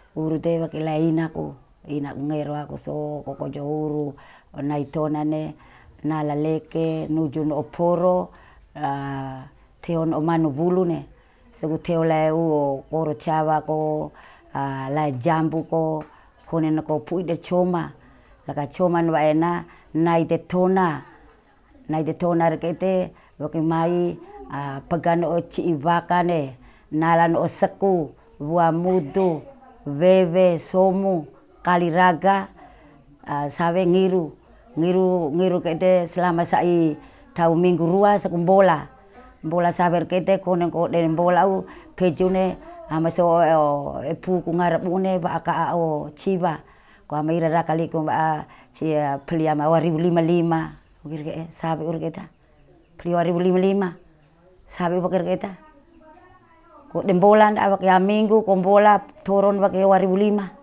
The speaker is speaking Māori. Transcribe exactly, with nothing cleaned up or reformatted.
uru te wakila inaku ina ngero aku so koko uru nai tona ne nala leke nuju no oporo uh, teon o manu bulu ne segu teo lai u koro cawa ko uh, lai jambu ko kone na ko pui de coma laka coma no ena nai te tona nai te tona rekete wake mai uh, pagano o ci iwaka ne nala no seku bua mudu wewe somu kaliraga uh, sawe ngiru ngiru ngiru kete selama sai tau minggu rua sekumbola bola sawer kete kone ko den bola u pejune ama so e pu ku ngarap une ba aka o ciba ko ama ira ra kali ko ba cia peli ama wari lima lima ukir ke sabe ur kita peli wari lima lima sabe ukir kita ko den bola nda ya minggu ko bola turun wake wari lima